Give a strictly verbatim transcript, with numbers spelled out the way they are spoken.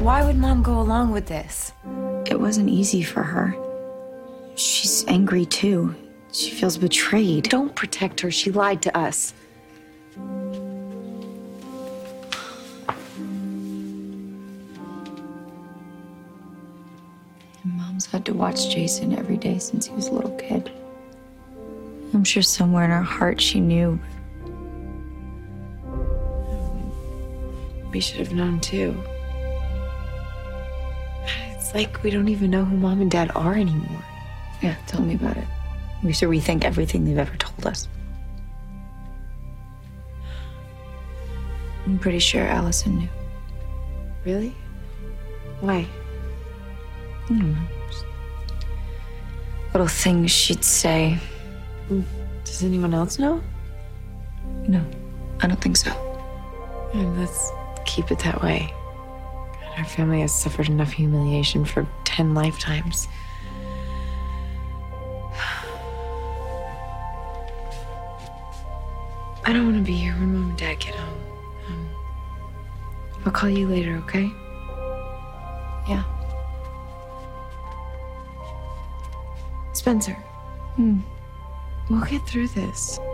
Why would Mom go along with this? It wasn't easy for her. She's angry too. She feels betrayed. Don't protect her. She lied to us. Mom's had to watch Jason every day since he was a little kid. I'm sure somewhere in her heart she knew. We should have known too. It's like we don't even know who Mom and Dad are anymore. Yeah, tell me about it. We should rethink everything they've ever told us. I'm pretty sure Allison knew. Really? Why? I don't know. Just little things she'd say. Does anyone else know? No, I don't think so. And let's keep it that way. God, our family has suffered enough humiliation for ten lifetimes. I don't want to be here when Mom and Dad get home. Um, I'll call you later, okay? Yeah. Spencer. Hmm. We'll get through this.